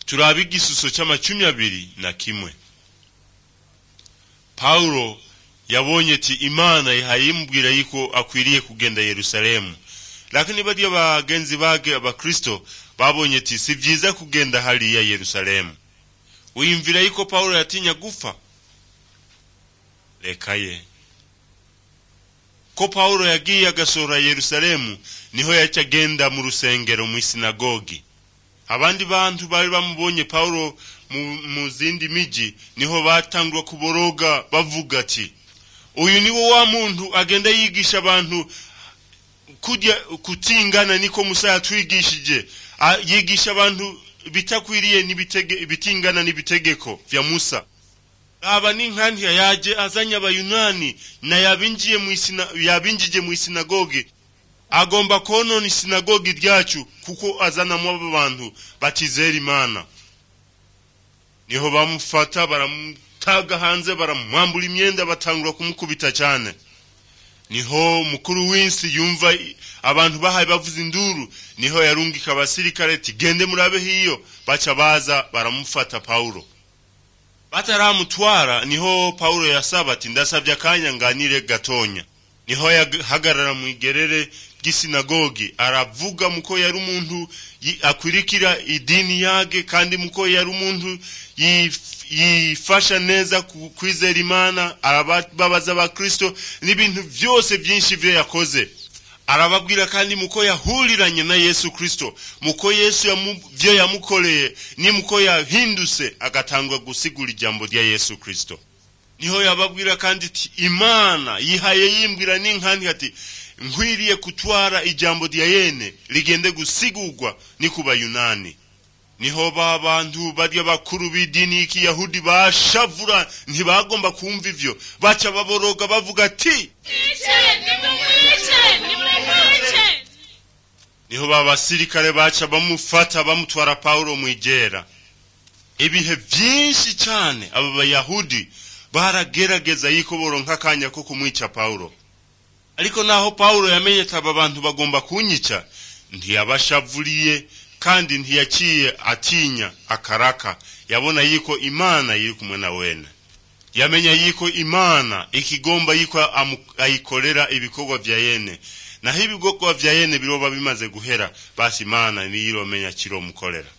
turabe igisuso c'21. Paulo yabonye ati Imana ihayimubwira yuko akwiriye kugenda Yerusalemu, lakini badiya bagenzi bage abakristo babonye ati si vyiza kugenda hariya Yerusalemu. Uyimvira yuko Paulo yatinya gufa? Rekaye ko Paulo yagiye agasora Yerusalemu niho yacagenda mu rusengero mu sinagogi. Abandi bantu bari bamubonye Paulo mu zindi miji niho batangwa kuboroga bavuga ati uyu niwo wa muntu agenda yigisha abantu kujya kutingana niko Musa yatwigishije, yigisha abantu bitakwiriye bitingana n'ibitegeko vya Musa. Aba ni nkandi yaje azanya abayunani na yabinjije mu sinagogi, agomba konona isinagogi ryacu kuko azana mu abantu batizera Imana. Niho bamufata baramutaga hanze, baramwambura imyenda, batangura kumukubita cyane. Niho mukuru w'insi yumva abantu bahaye bavuza induru, niho yarungika abasirikare ati gende murabe hiyo. Baca baza baramufata Paulo. Bataramutwara niho Paulo yasaba ati ndasabye akanya nganire gatonya. Niho yahagarara mu igerere ry'isinagogi aravuga muko yari umuntu akwirikira idini yage, kandi muko yari umuntu yifasha neza kwizera Imana, arababaza abakristo n'ibintu byose byinshi byo yakoze. Arababwira kandi muko yahuriranye na Yesu Kristo, muko Yesu byo yamukoreye ni muko yahindutse agatangwa gusigura ijambo rya Yesu Kristo. Niho yababwira kandi ati Imana yihaye yimbwira n'inkandi ati nkwiriye kutwara ijambo rya yene ligende gusigurwa ni kubayunani. Niho babantu bari bakuru b'idini y'Ikiyahudi bashavura, ntibagomba kumva ivyo, baca baboroga bavuga ati niho babasirikare baca bamufata bamutwara Paulo mu igera. Ibihe byinshi cyane aba Bayahudi baragerageza yiko boronka akanya ko kumwica Paulo, ariko naho Paulo yamenye aba bantu bagomba kunyica, ntiyabashavuriye kandi ntiyaciye atinya akaraka. Yabona yiko Imana iri kumwe na wene, yamenya yiko Imana ikigomba yiko ayikorera ibikorwa vya yene, naho ibikorwa vya yene biroba bimaze guhera, basi Imana niyiromenya kiro mukorera.